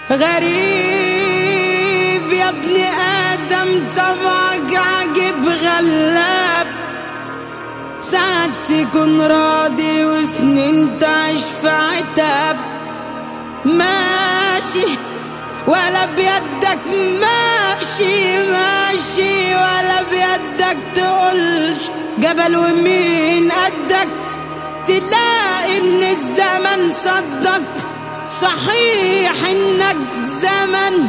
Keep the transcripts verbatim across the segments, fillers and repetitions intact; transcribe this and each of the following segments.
غريب يا ابن آدم طبعك عجب غلاب، ساعات تكون راضي وسنين تعيش في عتاب. ماشي ولا بيدك ماشي ماشي ولا بيدك تقولش جبل ومين قدك، تلاقي ان الزمن صدق صحيح انك زمن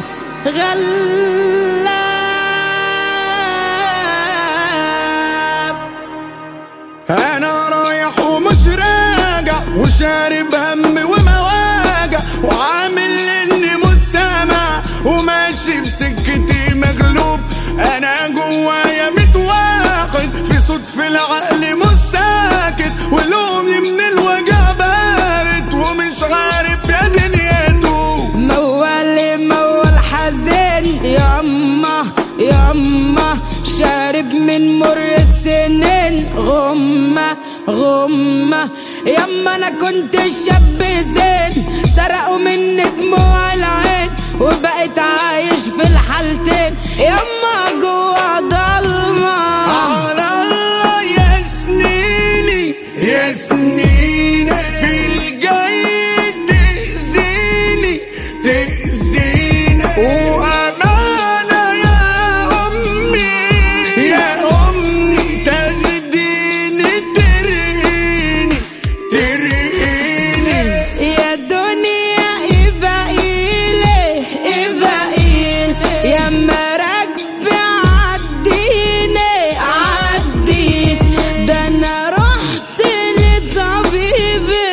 غلاب. انا رايح ومش راجع وشارب هم ومواجع وعامل اني مش سامع وماشي بسكتي مغلوب. انا جوايا متواقد في صوت في العقل مش ساكت ولومي من الوجع بارد ومش عارف يا دنيته. موال موال حزين ياما ياما شارب من مر السنين غمة غمة. ياما انا كنت شاب زين سرقوا مني دموع العين وبقيت عايش في الحالتين ياما جوا ضلمة. على الله يا سنيني يا سنيني في الجاي تأذيني تأذيني وأمانة يا أمي يا أمي تاخديني ترقيني ترقيني. يا دنيا إيه بقيلي إيه بقيل ياما راكبة عديني عديني. ده أنا رحت لطبيبي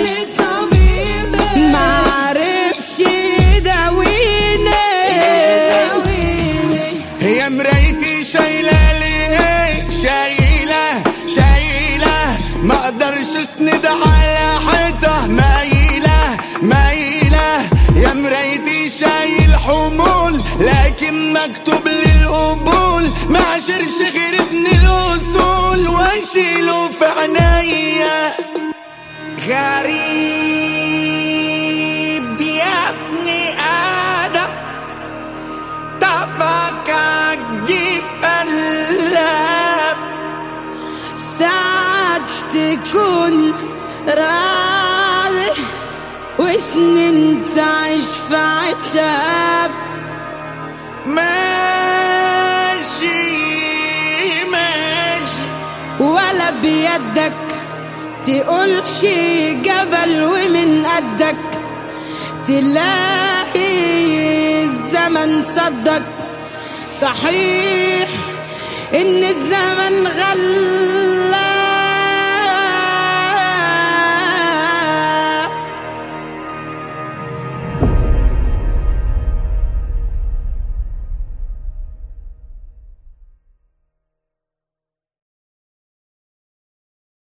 معرفش يداويني. يا مرايتي شايلة ليه شايلة شايلة ما اقدرش اسند على حيطة مايلة مايلة. يا مرايتي شايل حمول لكن مكتوب للقبول ما عشرش غير ابن الاصول واشيله في عينيا. غريب يا ابن آدم طبعك عجيب قلاب، ساعات تكون راضي وسنين تعيش في عتاب. ماشي ماشي ولا بيدك تقولش جبل ومن قدك، تلاقي الزمن صدق صحيح ان الزمن غلاب.